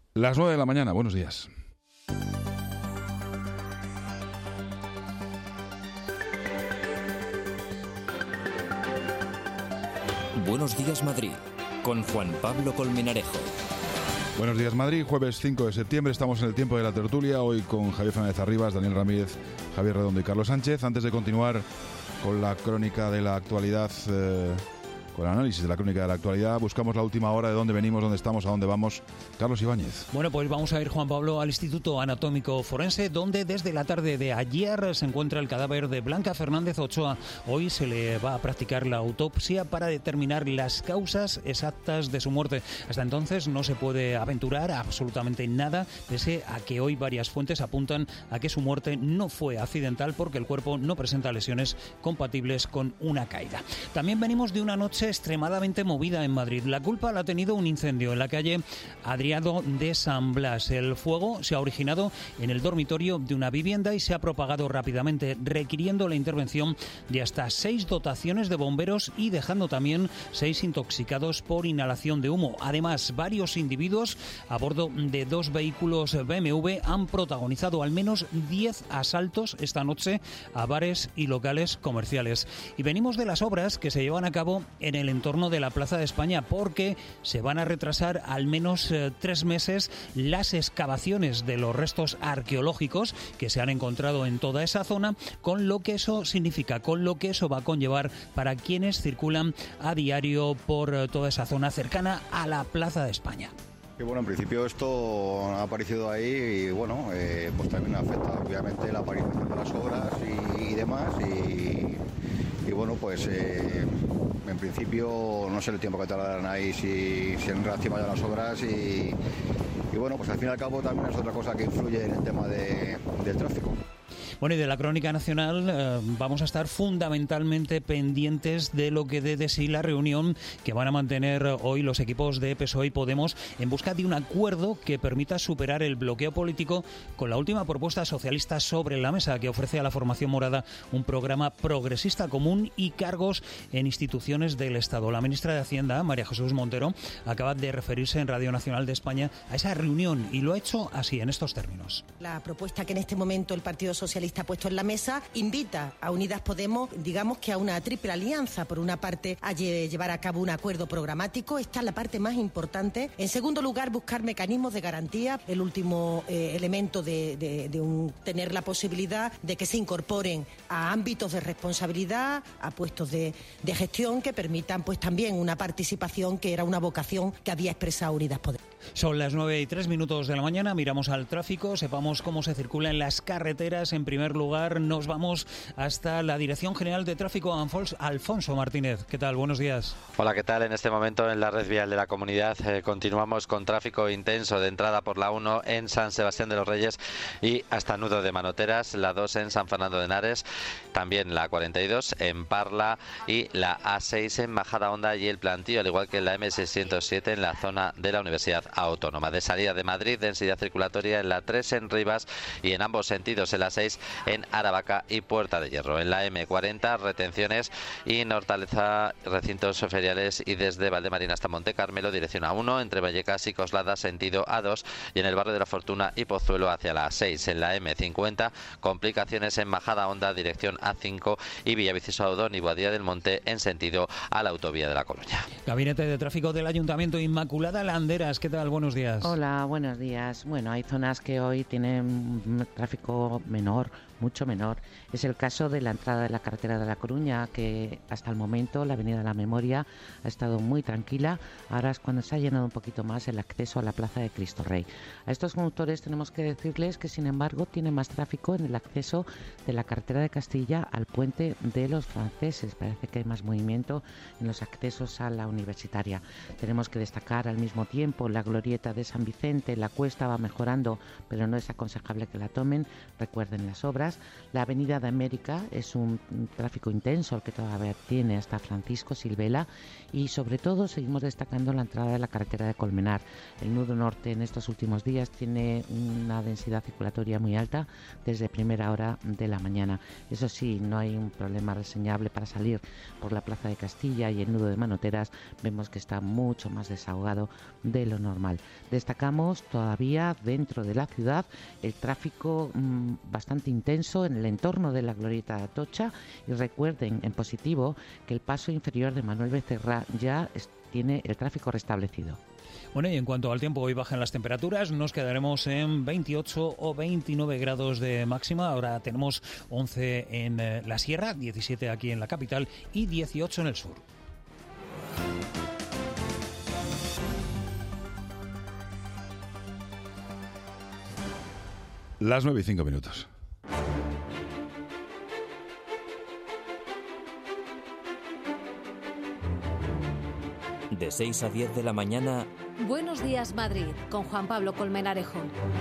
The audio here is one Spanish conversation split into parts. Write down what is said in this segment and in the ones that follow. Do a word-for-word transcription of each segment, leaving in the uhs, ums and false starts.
Las nueve de la mañana, buenos días. Buenos días, Madrid, con Juan Pablo Colmenarejo. Buenos días, Madrid, jueves cinco de septiembre, estamos en el tiempo de la tertulia, hoy con Javier Fernández Arribas, Daniel Ramírez, Javier Redondo y Carlos Sánchez. Antes de continuar con la crónica de la actualidad, eh, con el análisis de la crónica de la actualidad, buscamos la última hora de dónde venimos, dónde estamos, a dónde vamos. Carlos Ibáñez. Bueno, pues vamos a ir, Juan Pablo, al Instituto Anatómico Forense, donde desde la tarde de ayer se encuentra el cadáver de Blanca Fernández Ochoa. Hoy se le va a practicar la autopsia para determinar las causas exactas de su muerte. Hasta entonces no se puede aventurar absolutamente nada, pese a que hoy varias fuentes apuntan a que su muerte no fue accidental porque el cuerpo no presenta lesiones compatibles con una caída. También venimos de una noche extremadamente movida en Madrid. La culpa la ha tenido un incendio en la calle Adriano de San Blas. El fuego se ha originado en el dormitorio de una vivienda y se ha propagado rápidamente, requiriendo la intervención de hasta seis dotaciones de bomberos y dejando también seis intoxicados por inhalación de humo. Además, varios individuos a bordo de dos vehículos B M W han protagonizado al menos diez asaltos esta noche a bares y locales comerciales. Y venimos de las obras que se llevan a cabo en el entorno de la Plaza de España, porque se van a retrasar al menos eh, tres meses las excavaciones de los restos arqueológicos que se han encontrado en toda esa zona, con lo que eso significa, con lo que eso va a conllevar para quienes circulan a diario por eh, toda esa zona cercana a la Plaza de España. Y bueno, en principio esto ha aparecido ahí y bueno, eh, pues también afecta obviamente la aparición de las obras y, y demás y, y bueno, pues eh, en principio no sé el tiempo que tardarán ahí si, si han reactivado ya las obras y, y bueno, pues al fin y al cabo también es otra cosa que influye en el tema de, del tráfico. Bueno, y de la crónica nacional eh, vamos a estar fundamentalmente pendientes de lo que dé de sí la reunión que van a mantener hoy los equipos de P S O E y Podemos en busca de un acuerdo que permita superar el bloqueo político con la última propuesta socialista sobre la mesa, que ofrece a la formación morada un programa progresista común y cargos en instituciones del Estado. La ministra de Hacienda, María Jesús Montero, acaba de referirse en Radio Nacional de España a esa reunión y lo ha hecho así, en estos términos. La propuesta que en este momento el Partido Socialista ha puesto en la mesa invita a Unidas Podemos, digamos que a una triple alianza. Por una parte, a llevar a cabo un acuerdo programático, esta es la parte más importante. En segundo lugar, buscar mecanismos de garantía, el último eh, elemento de, de, de un, tener la posibilidad de que se incorporen a ámbitos de responsabilidad, a puestos de, de gestión que permitan pues también una participación que era una vocación que había expresado Unidas Podemos. Son las nueve y tres minutos de la mañana, miramos al tráfico, sepamos cómo se circula en las carreteras. En primer lugar, nos vamos hasta la Dirección General de Tráfico, Alfonso Martínez. ¿Qué tal? Buenos días. Hola, ¿qué tal? En este momento en la red vial de la comunidad eh, continuamos con tráfico intenso de entrada por la uno en San Sebastián de los Reyes y hasta Nudo de Manoteras, la dos en San Fernando de Henares, también la cuarenta y dos en Parla y la A seis en Majadahonda y el Plantío, al igual que la M seiscientos siete en la zona de la Universidad Autónoma. De salida de Madrid, densidad circulatoria en la tres en Rivas y en ambos sentidos en la seis en Aravaca y Puerta de Hierro. En la M cuarenta, retenciones y en Hortaleza, recintos feriales y desde Valdemarina hasta Monte Carmelo, dirección A uno, entre Vallecas y Coslada, sentido A dos y en el barrio de la Fortuna y Pozuelo hacia la A seis. En la M cincuenta, complicaciones en Majadahonda, dirección A cinco y Villaviciosa-Odón y Boadilla del Monte en sentido a la autovía de La Coruña. Gabinete de Tráfico del Ayuntamiento, Inmaculada Landeras. ¿Qué tal? Buenos días. Hola, buenos días. Bueno, hay zonas que hoy tienen tráfico menor, mucho menor. Es el caso de la entrada de la carretera de La Coruña, que hasta el momento la avenida de la Memoria ha estado muy tranquila. Ahora es cuando se ha llenado un poquito más el acceso a la Plaza de Cristo Rey. A estos conductores tenemos que decirles que, sin embargo, tiene más tráfico en el acceso de la carretera de Castilla al puente de los franceses. Parece que hay más movimiento en los accesos a la universitaria. Tenemos que destacar al mismo tiempo la glorieta de San Vicente. La cuesta va mejorando, pero no es aconsejable que la tomen. Recuerden las obras obras. La Avenida de América es un, un tráfico intenso el que todavía tiene hasta Francisco Silvela, y sobre todo seguimos destacando la entrada de la carretera de Colmenar. El nudo norte en estos últimos días tiene una densidad circulatoria muy alta desde primera hora de la mañana. Eso sí, no hay un problema reseñable para salir por la Plaza de Castilla, y el nudo de Manoteras vemos que está mucho más desahogado de lo normal. Destacamos todavía dentro de la ciudad el tráfico mmm, bastante intenso en el entorno de la Glorieta de Atocha, y recuerden en positivo que el paso inferior de Manuel Becerra ya es, tiene el tráfico restablecido. Bueno, y en cuanto al tiempo, hoy bajan las temperaturas, nos quedaremos en veintiocho o veintinueve grados de máxima. Ahora tenemos once en eh, la sierra, diecisiete aquí en la capital y dieciocho en el sur. Las nueve y cinco minutos. De seis a diez de la mañana. Buenos días, Madrid, con Juan Pablo Colmenarejo.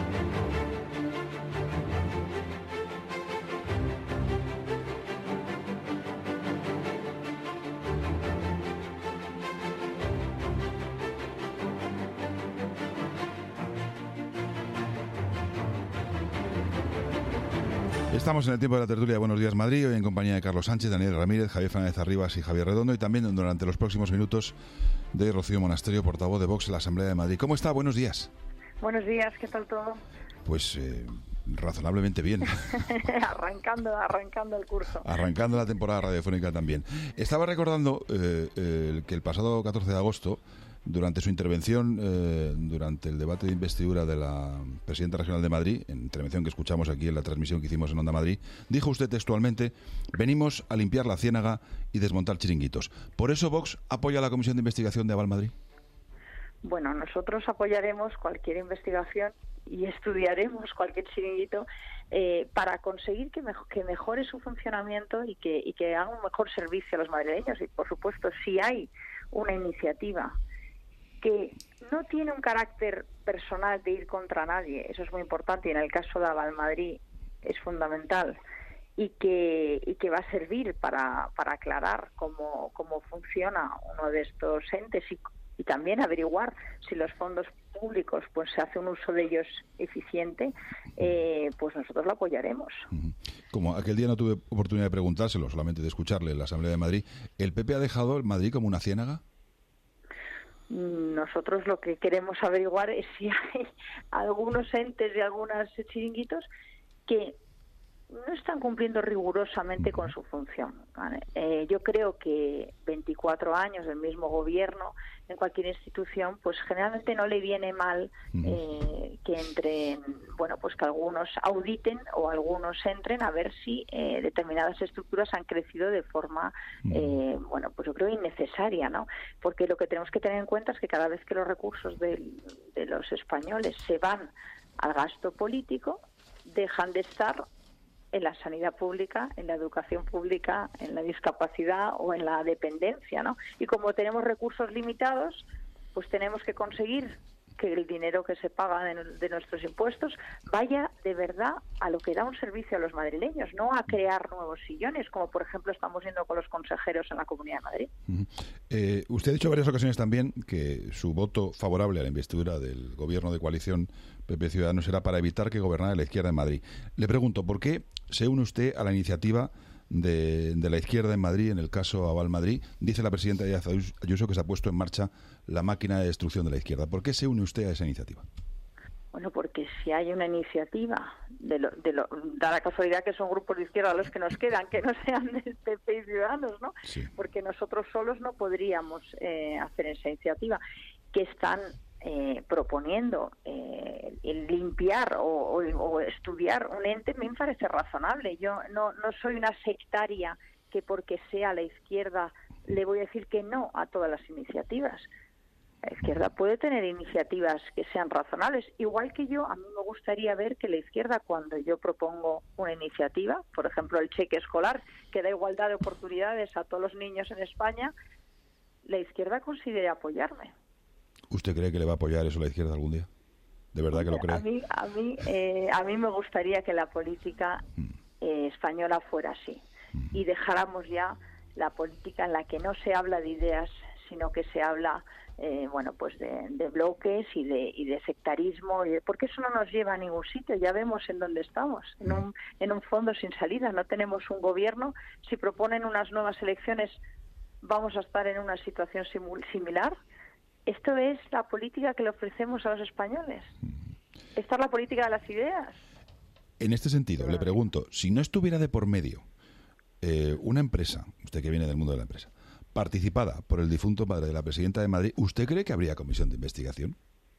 Estamos en el tiempo de la tertulia de Buenos Días Madrid, hoy en compañía de Carlos Sánchez, Daniel Ramírez, Javier Fernández Arribas y Javier Redondo, y también durante los próximos minutos de Rocío Monasterio, portavoz de Vox en la Asamblea de Madrid. ¿Cómo está? Buenos días. Buenos días, ¿qué tal todo? Pues eh, razonablemente bien. arrancando, arrancando el curso. Arrancando la temporada radiofónica también. Estaba recordando eh, eh, que el pasado catorce de agosto, durante su intervención, eh, durante el debate de investidura de la presidenta regional de Madrid, en intervención que escuchamos aquí en la transmisión que hicimos en Onda Madrid, dijo usted textualmente: venimos a limpiar la ciénaga y desmontar chiringuitos. ¿Por eso Vox apoya la comisión de investigación de Aval Madrid? Bueno, nosotros apoyaremos cualquier investigación y estudiaremos cualquier chiringuito eh, para conseguir que, mejor, que mejore su funcionamiento y que, y que haga un mejor servicio a los madrileños. Y, por supuesto, si hay una iniciativa que no tiene un carácter personal de ir contra nadie, eso es muy importante, y en el caso de Aval Madrid es fundamental, y que y que va a servir para, para aclarar cómo, cómo funciona uno de estos entes y, y también averiguar si los fondos públicos pues se hace un uso de ellos eficiente, eh, pues nosotros lo apoyaremos. Como aquel día no tuve oportunidad de preguntárselo, solamente de escucharle en la Asamblea de Madrid, ¿el P P ha dejado el Madrid como una ciénaga? Nosotros lo que queremos averiguar es si hay algunos entes y algunos chiringuitos que no están cumpliendo rigurosamente con su función, ¿vale? Eh, yo creo que veinticuatro años del mismo gobierno en cualquier institución, pues generalmente no le viene mal eh, que entren, bueno, pues que algunos auditen o algunos entren a ver si eh, determinadas estructuras han crecido de forma, eh, bueno, pues yo creo innecesaria, ¿no? Porque lo que tenemos que tener en cuenta es que cada vez que los recursos de, de los españoles se van al gasto político, dejan de estar en la sanidad pública, en la educación pública, en la discapacidad o en la dependencia, ¿no? Y como tenemos recursos limitados, pues tenemos que conseguir que el dinero que se paga de, de nuestros impuestos vaya de verdad a lo que da un servicio a los madrileños, no a crear nuevos sillones, como por ejemplo estamos viendo con los consejeros en la Comunidad de Madrid. Uh-huh. eh, usted ha dicho en varias ocasiones también que su voto favorable a la investidura del gobierno de coalición P P Ciudadanos era para evitar que gobernara la izquierda en Madrid. Le pregunto, ¿por qué se une usted a la iniciativa de, de la izquierda en Madrid, en el caso Aval Madrid? Dice la presidenta Díaz Ayuso que se ha puesto en marcha la máquina de destrucción de la izquierda. ¿Por qué se une usted a esa iniciativa? Bueno, porque si hay una iniciativa, de lo, de lo, da la casualidad que son grupos de izquierda los que nos quedan, que no sean del P P y Ciudadanos, ¿no? Sí. Porque nosotros solos no podríamos eh, hacer esa iniciativa, que están eh, proponiendo eh, el limpiar o, o, o estudiar un ente. Me parece razonable. Yo no, no soy una sectaria que porque sea la izquierda le voy a decir que no a todas las iniciativas. La izquierda puede tener iniciativas que sean razonables, igual que yo. A mí me gustaría ver que la izquierda, cuando yo propongo una iniciativa, por ejemplo el cheque escolar, que da igualdad de oportunidades a todos los niños en España, la izquierda considere apoyarme. ¿Usted cree que le va a apoyar eso la izquierda algún día? ¿De verdad que lo cree? A mí, a mí, eh, a mí me gustaría que la política eh, española fuera así y dejáramos ya la política en la que no se habla de ideas, sino que se habla eh, bueno, pues de, de bloques y de, y de sectarismo, y de, porque eso no nos lleva a ningún sitio. Ya vemos en dónde estamos, en un, en un fondo sin salida. No tenemos un gobierno. Si proponen unas nuevas elecciones, vamos a estar en una situación simul- similar. Esto es la política que le ofrecemos a los españoles. Esta es la política de las ideas. En este sentido, le pregunto, si no estuviera de por medio eh, una empresa, usted que viene del mundo de la empresa, participada por el difunto padre de la presidenta de Madrid, ¿usted cree que habría comisión de investigación?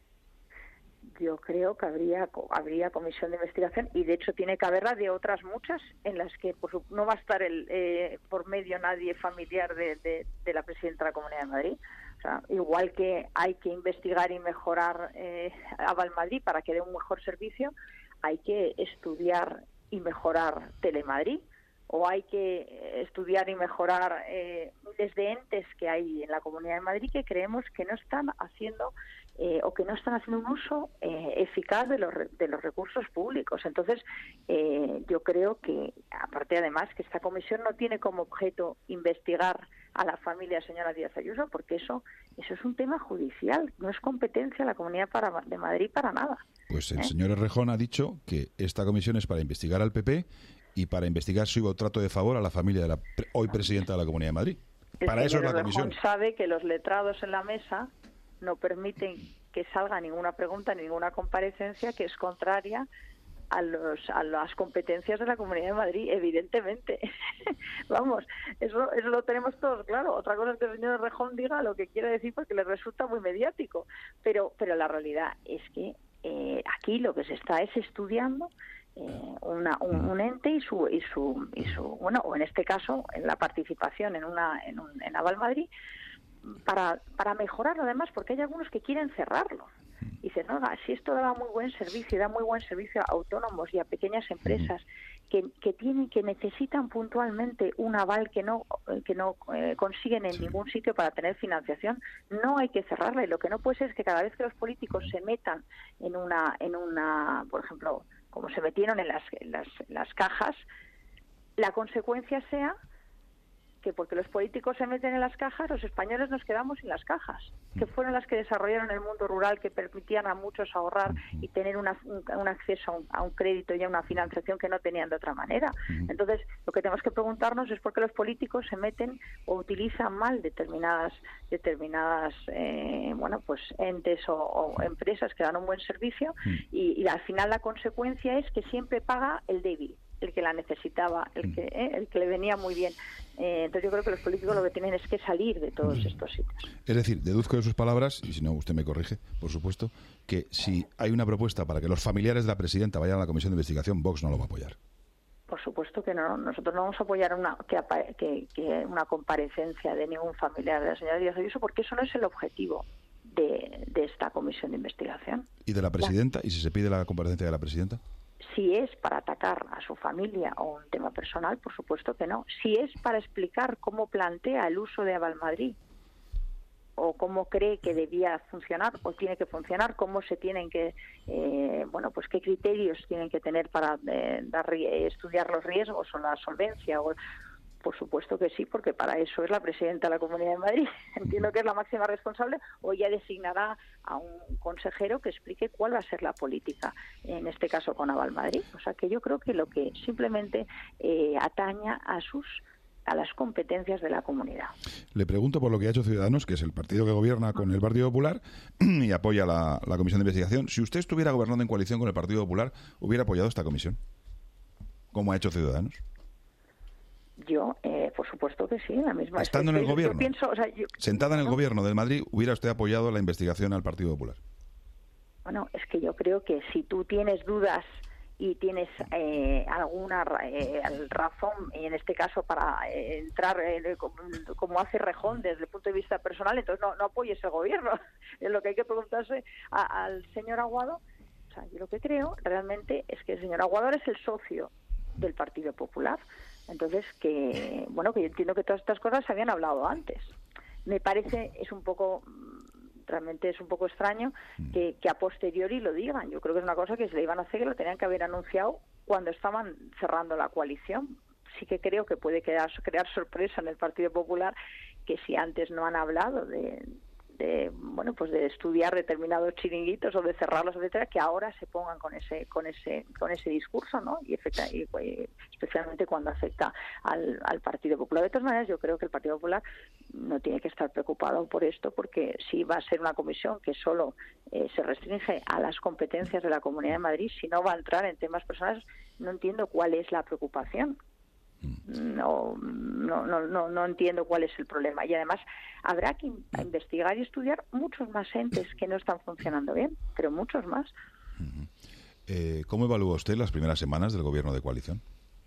Yo creo que habría habría comisión de investigación, y de hecho tiene que haberla de otras muchas en las que pues, no va a estar el, eh, por medio nadie familiar de, de, de la presidenta de la Comunidad de Madrid. O sea, igual que hay que investigar y mejorar eh, Aval Madrid para que dé un mejor servicio, hay que estudiar y mejorar Telemadrid, o hay que estudiar y mejorar eh, miles de entes que hay en la Comunidad de Madrid que creemos que no están haciendo eh, o que no están haciendo un uso eh, eficaz de los, de los recursos públicos. Entonces, eh, yo creo que, aparte además, que esta comisión no tiene como objeto investigar a la familia señora Díaz Ayuso, porque eso eso es un tema judicial, no es competencia de la Comunidad para, de Madrid para nada. Pues el ¿Eh? señor Errejón ha dicho que esta comisión es para investigar al P P y para investigar si hubo trato de favor a la familia de la pre- hoy presidenta de la Comunidad de Madrid. El Para eso es señor la comisión. Errejón sabe que los letrados en la mesa no permiten que salga ninguna pregunta, ninguna comparecencia que es contraria a los a las competencias de la Comunidad de Madrid, evidentemente. Vamos, eso, eso lo tenemos todos claro. Otra cosa es que el señor Errejón diga lo que quiere decir porque le resulta muy mediático, pero pero la realidad es que eh, aquí lo que se está es estudiando eh, una, un, un ente y su y su y su bueno, o en este caso en la participación en una en, un, en Aval Madrid para para mejorarlo, además, porque hay algunos que quieren cerrarlo. Y dicen, no, si esto da muy buen servicio, da muy buen servicio a autónomos y a pequeñas empresas que, que tienen, que necesitan puntualmente un aval que no que no eh, consiguen en ningún sitio para tener financiación, no hay que cerrarla. Y lo que no puede ser es que cada vez que los políticos se metan en una, en una, por ejemplo, como se metieron en las, en las, en las cajas, la consecuencia sea que porque los políticos se meten en las cajas, los españoles nos quedamos sin las cajas, que fueron las que desarrollaron el mundo rural, que permitían a muchos ahorrar y tener una, un, un acceso a un, a un crédito y a una financiación que no tenían de otra manera. Entonces, lo que tenemos que preguntarnos es por qué los políticos se meten o utilizan mal determinadas determinadas eh, bueno, pues entes o, o empresas que dan un buen servicio, y, y al final la consecuencia es que siempre paga el débil, el que la necesitaba, el que eh, el que le venía muy bien. Eh, entonces yo creo que los políticos lo que tienen es que salir de todos estos sitios. Es decir, deduzco de sus palabras, y si no usted me corrige, por supuesto, que si hay una propuesta para que los familiares de la presidenta vayan a la comisión de investigación, Vox no lo va a apoyar. Por supuesto que no. Nosotros no vamos a apoyar una que, apa- que, que una comparecencia de ningún familiar de la señora Díaz Ayuso, porque eso no es el objetivo de, de esta comisión de investigación. ¿Y de la presidenta? ¿Y si se pide la comparecencia de la presidenta? Si es para atacar a su familia o un tema personal, por supuesto que no. Si es para explicar cómo plantea el uso de Aval Madrid o cómo cree que debía funcionar o tiene que funcionar, cómo se tienen que, eh, bueno, pues qué criterios tienen que tener para eh, dar, estudiar los riesgos o la solvencia, o, por supuesto que sí, porque para eso es la presidenta de la Comunidad de Madrid. Entiendo que es la máxima responsable, o ella designará a un consejero que explique cuál va a ser la política, en este caso con Aval Madrid. O sea que yo creo que lo que simplemente eh, ataña a sus a las competencias de la comunidad. Le pregunto por lo que ha hecho Ciudadanos, que es el partido que gobierna con el Partido Popular y apoya la, la comisión de investigación. Si usted estuviera gobernando en coalición con el Partido Popular, ¿hubiera apoyado esta comisión? ¿Cómo ha hecho Ciudadanos? Yo, eh, por supuesto que sí, la misma. Estando en el yo, gobierno, yo pienso, o sea, yo, sentada en el ¿no? gobierno del Madrid, ¿hubiera usted apoyado la investigación al Partido Popular? Bueno, es que yo creo que si tú tienes dudas y tienes eh, alguna eh, razón, y en este caso para eh, entrar eh, como, como hace Rejón desde el punto de vista personal, entonces no, no apoyes el gobierno. Es lo que hay que preguntarse a, al señor Aguado. O sea, yo lo que creo realmente es que el señor Aguado es el socio del Partido Popular. Entonces, que bueno, que yo entiendo que todas estas cosas se habían hablado antes. Me parece, es un poco, realmente es un poco extraño que, que a posteriori lo digan. Yo creo que es una cosa que se le iban a hacer, que lo tenían que haber anunciado cuando estaban cerrando la coalición. Sí que creo que puede crear, crear sorpresa en el Partido Popular, que si antes no han hablado de, de bueno pues de estudiar determinados chiringuitos o de cerrarlos, etcétera, que ahora se pongan con ese con ese con ese discurso, ¿no? Y, afecta, y, y especialmente cuando afecta al, al Partido Popular. De todas maneras, yo creo que el Partido Popular no tiene que estar preocupado por esto, porque si va a ser una comisión que solo eh, se restringe a las competencias de la Comunidad de Madrid, si no va a entrar en temas personales, no entiendo cuál es la preocupación. No, no, no, no, no entiendo cuál es el problema. Y además habrá que investigar y estudiar muchos más entes que no están funcionando bien, pero muchos más. Uh-huh. eh, ¿Cómo evalúa usted las primeras semanas del gobierno de coalición?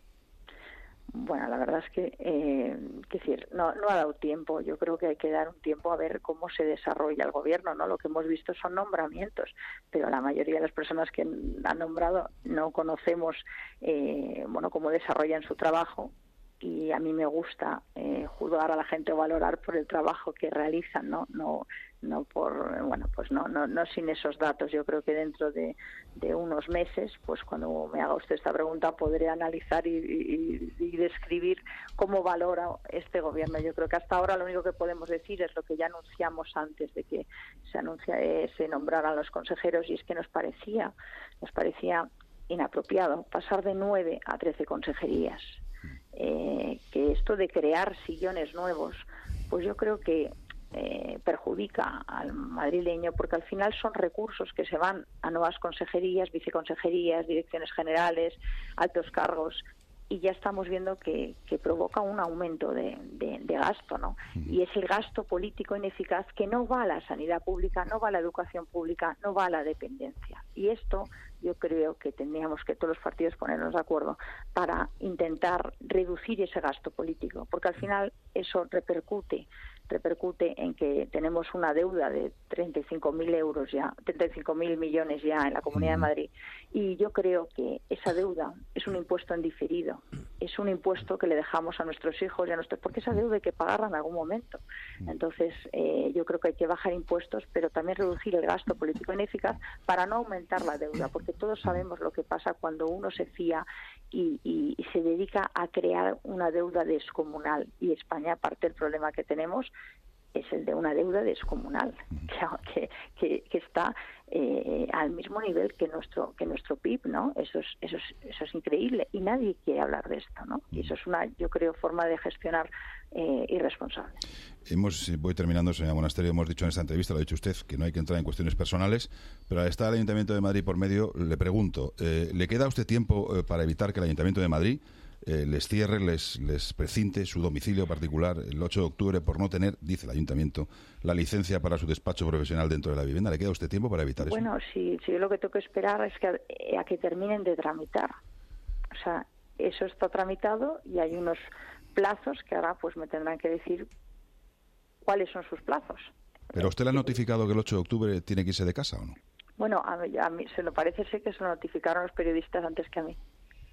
Bueno, la verdad es que, eh, que decir, no, no ha dado tiempo. Yo creo que hay que dar un tiempo a ver cómo se desarrolla el gobierno, ¿no? Lo que hemos visto son nombramientos, pero la mayoría de las personas que han nombrado no conocemos, eh, bueno, cómo desarrollan su trabajo. Y a mí me gusta eh, juzgar a la gente o valorar por el trabajo que realizan, no no no por bueno pues no no no sin esos datos. Yo creo que dentro de, de unos meses, pues cuando me haga usted esta pregunta, podré analizar y, y, y describir cómo valora este gobierno. Yo creo que hasta ahora lo único que podemos decir es lo que ya anunciamos antes de que se anuncia eh, se nombraran los consejeros, y es que nos parecía nos parecía inapropiado pasar de nueve a trece consejerías. Eh, que esto de crear sillones nuevos, pues yo creo que eh, perjudica al madrileño, porque al final son recursos que se van a nuevas consejerías, viceconsejerías, direcciones generales, altos cargos, y ya estamos viendo que, que provoca un aumento de, de, de gasto, ¿no? Y es el gasto político ineficaz que no va a la sanidad pública, no va a la educación pública, no va a la dependencia. Y esto yo creo que tendríamos que todos los partidos ponernos de acuerdo para intentar reducir ese gasto político, porque al final eso repercute repercute en que tenemos una deuda de treinta y cinco mil euros ya, treinta y cinco mil millones ya en la Comunidad de Madrid, y yo creo que esa deuda es un impuesto en diferido, es un impuesto que le dejamos a nuestros hijos y a nuestros, porque esa deuda hay que pagarla en algún momento. Entonces eh, yo creo que hay que bajar impuestos, pero también reducir el gasto político ineficaz para no aumentar la deuda, porque todos sabemos lo que pasa cuando uno se fía y, y, y se dedica a crear una deuda descomunal, y España, aparte del problema que tenemos, es el de una deuda descomunal que, que, que está eh, al mismo nivel que nuestro que nuestro P I B, ¿no? Eso es, eso es eso es increíble, y nadie quiere hablar de esto, ¿no? Y eso es una, yo creo, forma de gestionar eh, irresponsable. Hemos, voy terminando, señora Monasterio, hemos dicho en esta entrevista, lo ha dicho usted, que no hay que entrar en cuestiones personales, pero al estar el Ayuntamiento de Madrid por medio, le pregunto, eh, ¿le queda a usted tiempo eh, para evitar que el Ayuntamiento de Madrid Eh, les cierre, les, les precinte su domicilio particular el ocho de octubre por no tener, dice el Ayuntamiento, la licencia para su despacho profesional dentro de la vivienda? ¿Le queda a usted tiempo para evitar eso? Bueno, si, si yo lo que tengo que esperar es que a, a que terminen de tramitar. O sea, eso está tramitado y hay unos plazos que ahora pues me tendrán que decir cuáles son sus plazos. ¿Pero usted le ha notificado que el ocho de octubre tiene que irse de casa o no? Bueno, a mí, a mí se lo parece ser que se lo notificaron los periodistas antes que a mí.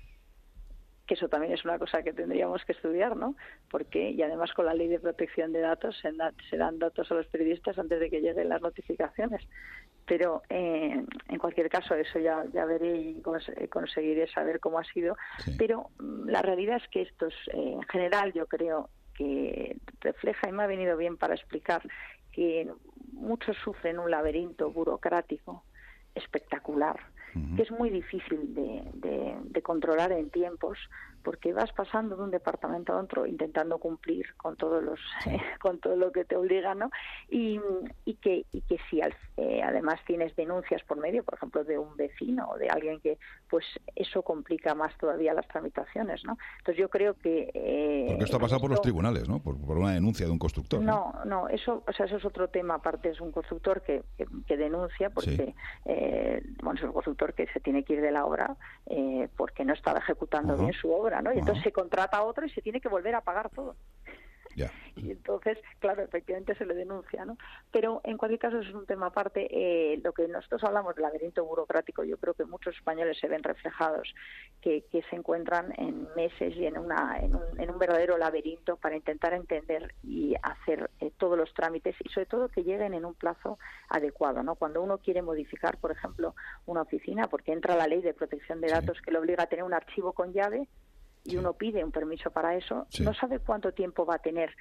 Que eso también es una cosa que tendríamos que estudiar, ¿no? Porque, y además con la ley de protección de datos, se, da, se dan datos a los periodistas antes de que lleguen las notificaciones. Pero, eh, en cualquier caso, eso ya, ya veré y cons conseguiré saber cómo ha sido. Sí. Pero la realidad es que esto es, eh, en general, yo creo que refleja, y me ha venido bien para explicar, que muchos sufren un laberinto burocrático espectacular, uh-huh. que es muy difícil de, de, de controlar en tiempos, porque vas pasando de un departamento a otro intentando cumplir con todos los eh, con todo lo que te obliga, ¿no? Y, y que y que si al, eh, además tienes denuncias por medio, por ejemplo, de un vecino o de alguien, que pues eso complica más todavía las tramitaciones, ¿no? Entonces yo creo que eh, porque esto ha pasado esto, por los tribunales, ¿no? Por, por una denuncia de un constructor. No, no, no, eso, o sea, eso es otro tema aparte. Es un constructor que, que, que denuncia porque sí. eh, bueno, es un constructor que se tiene que ir de la obra eh, porque no estaba ejecutando uh-huh. bien su obra, ¿no? Y uh-huh. entonces se contrata a otro y se tiene que volver a pagar todo. Yeah. Y entonces, claro, efectivamente se le denuncia, ¿no? Pero en cualquier caso es un tema aparte. Eh, lo que nosotros hablamos del laberinto burocrático, yo creo que muchos españoles se ven reflejados, que, que se encuentran en meses y en, una, en, un, en un verdadero laberinto para intentar entender y hacer eh, todos los trámites y sobre todo que lleguen en un plazo adecuado, ¿no? Cuando uno quiere modificar, por ejemplo, una oficina, porque entra la ley de protección de datos sí. que le obliga a tener un archivo con llave, y sí. uno pide un permiso para eso, sí. no sabe cuánto tiempo va a tener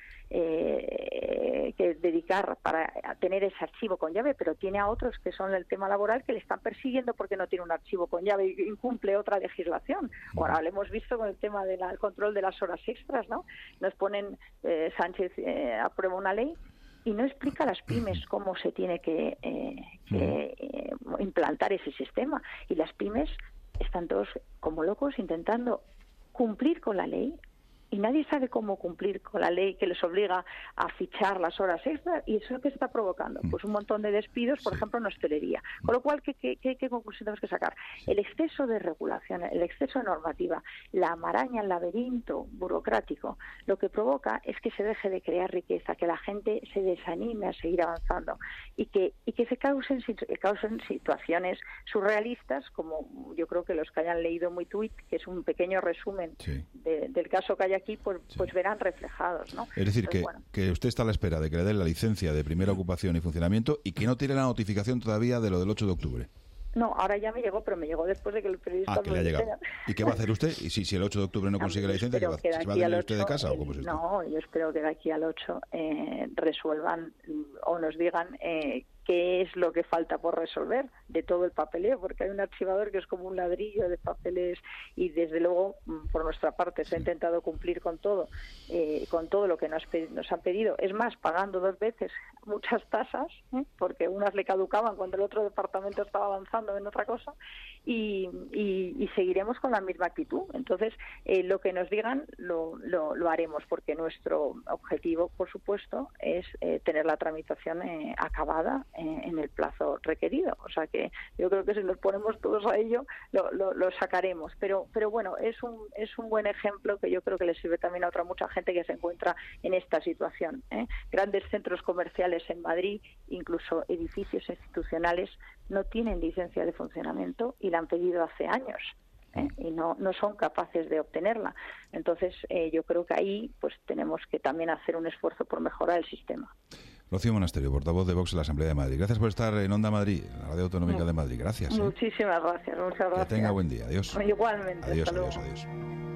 eh, que dedicar para tener ese archivo con llave, pero tiene a otros que son el tema laboral que le están persiguiendo porque no tiene un archivo con llave y incumple otra legislación. Bueno. Ahora lo hemos visto con el tema del control de las horas extras, ¿no? Nos ponen, eh, Sánchez eh, aprueba una ley y no explica a las pymes cómo se tiene que, eh, que eh, implantar ese sistema. Y las pymes están todos como locos intentando cumplir con la ley y nadie sabe cómo cumplir con la ley que les obliga a fichar las horas extras, y eso es lo que está provocando pues un montón de despidos, por sí. ejemplo en hostelería. Con lo cual, ¿qué, qué, qué, qué conclusión tenemos que sacar? Sí. El exceso de regulación, el exceso de normativa, la maraña, el laberinto burocrático, lo que provoca es que se deje de crear riqueza, que la gente se desanime a seguir avanzando y que y que se causen, causen situaciones surrealistas, como yo creo que los que hayan leído muy tuit, que es un pequeño resumen sí. de, del caso que hay aquí, pues, sí. pues verán reflejados, ¿no? Es decir, Entonces, que, bueno. que usted está a la espera de que le den la licencia de primera ocupación y funcionamiento y que no tiene la notificación todavía de lo del ocho de octubre. No, ahora ya me llegó, pero me llegó después de que el periodista... Ah, que le ha llegado. ¿Y qué va a hacer usted? Y si, si el ocho de octubre no consigue la licencia, ¿qué va, ¿se va a tener usted de casa o cómo es esto? No, yo espero que de aquí al ocho eh, resuelvan o nos digan... Eh, qué es lo que falta por resolver de todo el papeleo, porque hay un archivador que es como un ladrillo de papeles y desde luego por nuestra parte se ha intentado cumplir con todo, eh, con todo lo que nos, nos han pedido. Es más, pagando dos veces muchas tasas, ¿eh? porque unas le caducaban cuando el otro departamento estaba avanzando en otra cosa, y, y, y seguiremos con la misma actitud. Entonces, eh, lo que nos digan lo, lo, lo haremos, porque nuestro objetivo, por supuesto, es eh, tener la tramitación eh, acabada en el plazo requerido. O sea que yo creo que si nos ponemos todos a ello lo, lo, lo sacaremos. Pero pero bueno, es un es un buen ejemplo que yo creo que le sirve también a otra mucha gente que se encuentra en esta situación, ¿eh? Grandes centros comerciales en Madrid, incluso edificios institucionales, no tienen licencia de funcionamiento y la han pedido hace años. ¿Eh? y no no son capaces de obtenerla. Entonces eh, yo creo que ahí pues tenemos que también hacer un esfuerzo por mejorar el sistema. Rocío Monasterio, portavoz de Vox en la Asamblea de Madrid. Gracias por estar en Onda Madrid, la radio autonómica de Madrid. Gracias. ¿eh? Muchísimas gracias, muchas gracias. Que tenga buen día. Adiós. Igualmente. Adiós, hasta adiós, luego. adiós.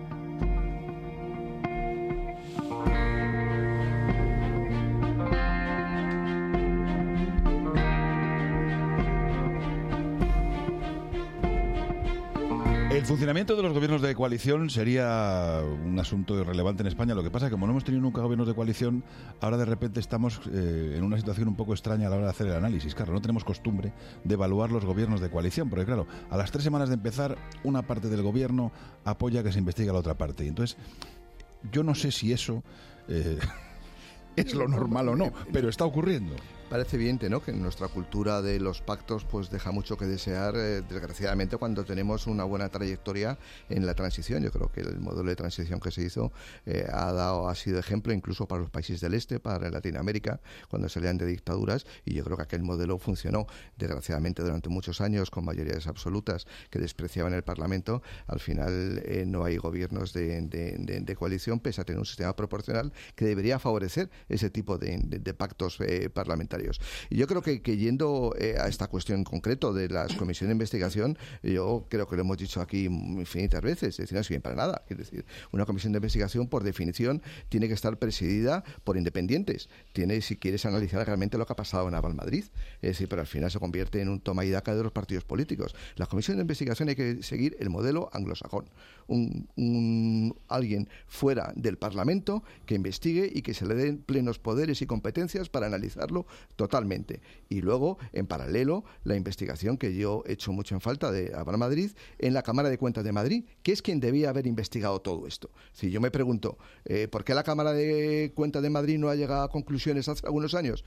El funcionamiento de los gobiernos de coalición sería un asunto irrelevante en España. Lo que pasa es que como no hemos tenido nunca gobiernos de coalición, ahora de repente estamos eh, en una situación un poco extraña a la hora de hacer el análisis. Claro, no tenemos costumbre de evaluar los gobiernos de coalición, porque claro, a las tres semanas de empezar, una parte del gobierno apoya que se investigue a la otra parte. Y entonces, yo no sé si eso eh, es lo normal o no, pero está ocurriendo. Parece evidente, ¿no?, que nuestra cultura de los pactos pues deja mucho que desear, eh, desgraciadamente, cuando tenemos una buena trayectoria en la transición. Yo creo que el modelo de transición que se hizo eh, ha dado ha sido ejemplo incluso para los países del este, para Latinoamérica, cuando salían de dictaduras, y yo creo que aquel modelo funcionó. Desgraciadamente, durante muchos años, con mayorías absolutas que despreciaban el Parlamento, al final eh, no hay gobiernos de, de, de, de coalición, pese a tener un sistema proporcional que debería favorecer ese tipo de, de, de pactos eh, parlamentarios. Y yo creo que, que yendo eh, a esta cuestión en concreto de las comisiones de investigación, yo creo que lo hemos dicho aquí infinitas veces, es decir, no sirve para nada. Es decir, una comisión de investigación, por definición, tiene que estar presidida por independientes. Tiene, si quieres, analizar realmente lo que ha pasado en Aval Madrid. Es decir, pero al final se convierte en un toma y daca de los partidos políticos. La comisión de investigación hay que seguir el modelo anglosajón. Un, un, alguien fuera del Parlamento que investigue y que se le den plenos poderes y competencias para analizarlo totalmente. Y luego, en paralelo, la investigación que yo he hecho mucho en falta de Aval Madrid en la Cámara de Cuentas de Madrid, que es quien debía haber investigado todo esto. Si yo me pregunto, eh, ¿por qué la Cámara de Cuentas de Madrid no ha llegado a conclusiones hace algunos años?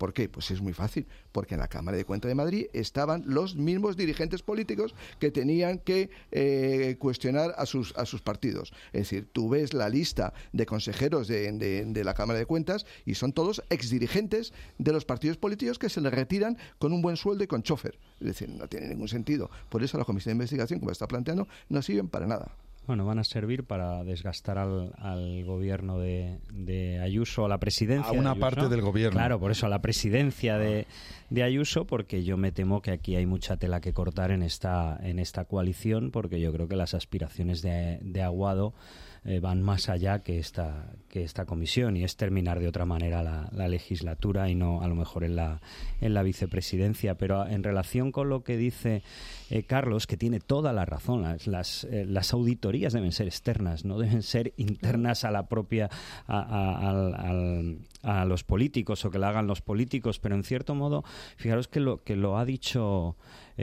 ¿Por qué? Pues es muy fácil, porque en la Cámara de Cuentas de Madrid estaban los mismos dirigentes políticos que tenían que eh, cuestionar a sus, a sus partidos. Es decir, tú ves la lista de consejeros de, de, de la Cámara de Cuentas y son todos exdirigentes de los partidos políticos que se les retiran con un buen sueldo y con chofer. Es decir, no tiene ningún sentido. Por eso la Comisión de Investigación, como está planteando, no sirven para nada. Bueno, van a servir para desgastar al, al gobierno de, de Ayuso, a la presidencia. A una de Ayuso. parte del gobierno. Claro, por eso a la presidencia de, de Ayuso, porque yo me temo que aquí hay mucha tela que cortar en esta, en esta coalición, porque yo creo que las aspiraciones de, de Aguado eh, van más allá que esta, que esta comisión, y es terminar de otra manera la, la legislatura y no a lo mejor en la, en la vicepresidencia. Pero en relación con lo que dice eh, Carlos, que tiene toda la razón, las, las, eh, las auditorías deben ser externas, no deben ser internas a la propia a, a, a, a, a los políticos, o que la hagan los políticos. Pero en cierto modo, fijaros que lo que lo ha dicho